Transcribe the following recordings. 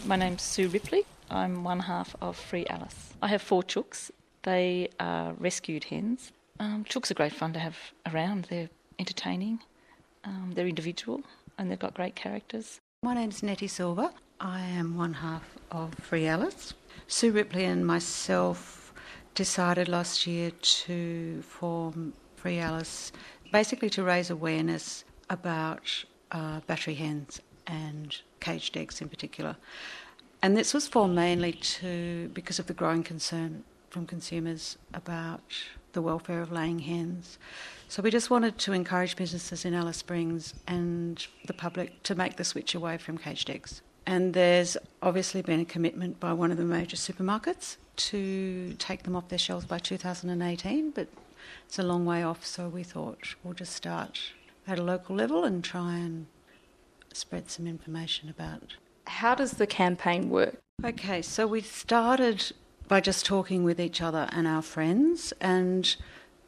My name's Sue Ripley. I'm one half of Free Alice. I have 4 chooks. They are rescued hens. Chooks are great fun to have around. They're entertaining, they're individual, and they've got great characters. My name's Nettie Silver. I am one half of Free Alice. Sue Ripley and myself decided last year to form Free Alice, basically to raise awareness about battery hens and caged eggs in particular. And this was formed mainly because of the growing concern from consumers about the welfare of laying hens. So we just wanted to encourage businesses in Alice Springs and the public to make the switch away from caged eggs. And there's obviously been a commitment by one of the major supermarkets to take them off their shelves by 2018, but it's a long way off, so we thought we'll just start at a local level and try and spread some information about it. How does the campaign work? Okay, so we started by just talking with each other and our friends, and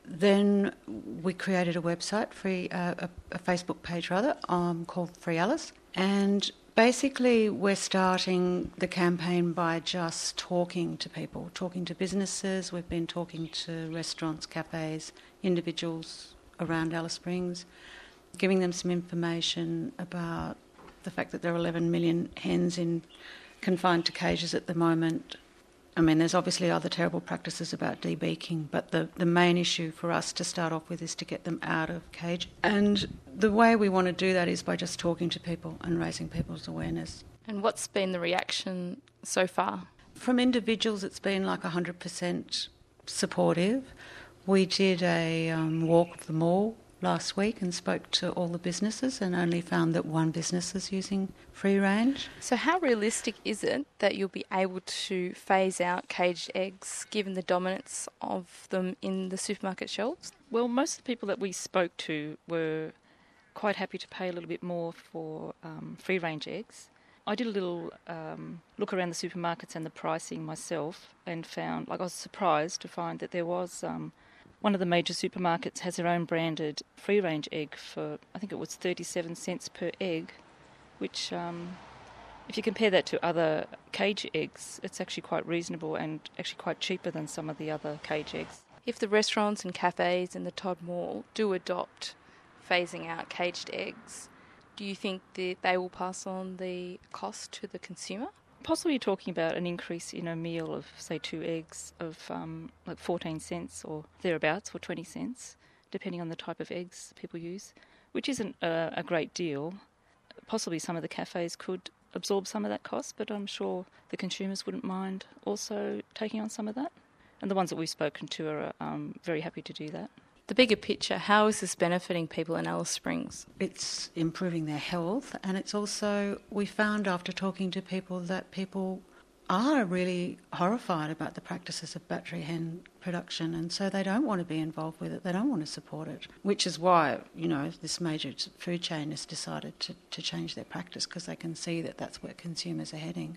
then we created a website, a Facebook page rather, called Free Alice. And basically we're starting the campaign by just talking to people, talking to businesses. We've been talking to restaurants, cafes, individuals around Alice Springs, giving them some information about the fact that there are 11 million hens confined to cages at the moment. I mean, there's obviously other terrible practices about debeaking, but the main issue for us to start off with is to get them out of cage. And the way we want to do that is by just talking to people and raising people's awareness. And what's been the reaction so far? From individuals, it's been like 100% supportive. We did a walk of the mall last week and spoke to all the businesses and only found that one business is using free range. So how realistic is it that you'll be able to phase out caged eggs given the dominance of them in the supermarket shelves? Well, most of the people that we spoke to were quite happy to pay a little bit more for free range eggs. I did a little look around the supermarkets and the pricing myself and found, I was surprised to find that there was one of the major supermarkets has their own branded free-range egg for, I think it was 37 cents per egg, which, if you compare that to other cage eggs, it's actually quite reasonable and actually quite cheaper than some of the other cage eggs. If the restaurants and cafes in the Todd Mall do adopt phasing out caged eggs, do you think that they will pass on the cost to the consumer? Possibly you're talking about an increase in a meal of, say, 2 eggs of like 14 cents or thereabouts, or 20 cents, depending on the type of eggs people use, which isn't a great deal. Possibly some of the cafes could absorb some of that cost, but I'm sure the consumers wouldn't mind also taking on some of that. And the ones that we've spoken to are very happy to do that. The bigger picture, how is this benefiting people in Alice Springs? It's improving their health, and it's also, we found after talking to people that people are really horrified about the practices of battery hen production, and so they don't want to be involved with it, they don't want to support it, which is why, this major food chain has decided to change their practice, because they can see that that's where consumers are heading.